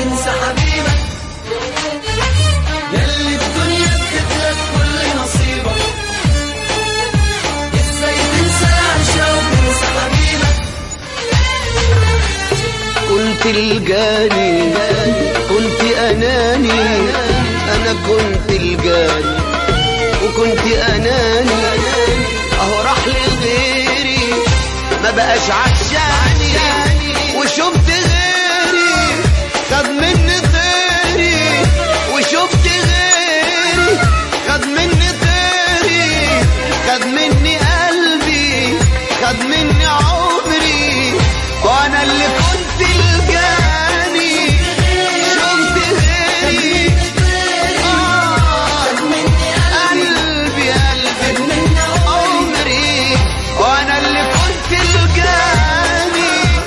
تنسى حبيبك، ياللي الدنيا ادتلك كل نصيبك. ازاي تنسى العشرة وتنسى حبيبك؟ كنت الجاني كنت أناني، أنا كنت الجاني وكنت أناني، أهو راح لغيري ما بقاش عشاني، وشفت غيري خد مني غيري، وشفت غيري خد مني غيري، خد مني قلبي، خد مني عمري، وأنا اللي كنت الجاني شفت غيري. قلبي عمري، وأنا اللي كنت الجاني.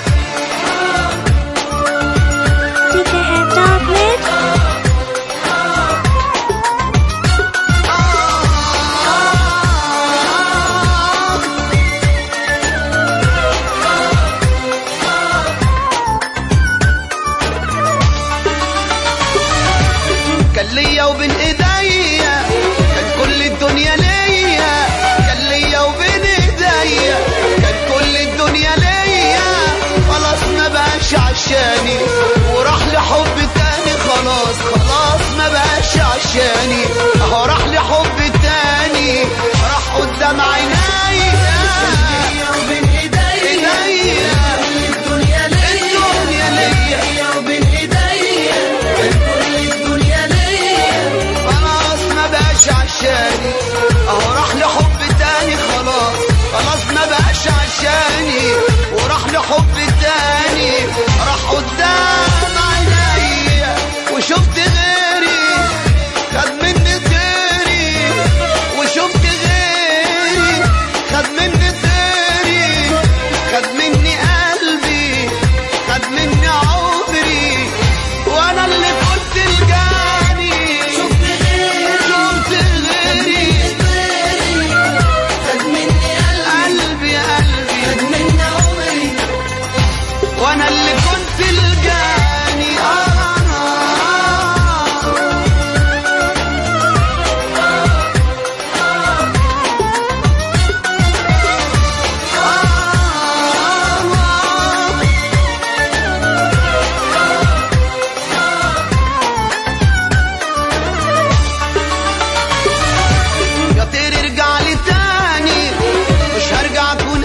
كان ليا وبين ايديا، كان كل الدنيا ليا، كان ليا وبين ايديا، كان كل الدنيا ليا، خلاص ما بقاش عشاني وراح لحب تاني، خلاص خلاص ما بقاش عشاني، اهو راح لحب تاني، راح قدام عينيا. وبين ايديا الدنيا ليا، وبين ايديا كان كل الدنيا ليا، خلاص ما بقاش عشاني، اهو راح لحب تاني، خلاص خلاص ما بقاش عشاني وراح لحب تاني، راح قدام عينيا وشفت غيري خد مني غيري، وشفت غيري خد مني غيري، خد مني قلبي، خد مني عمري، وانا اللي كنت الجاني شفت غيري خد مني قلبي خد مني عمري، وانا اللي كنت الجاني. يا طير ارجع لي تاني، مش هرجع اكون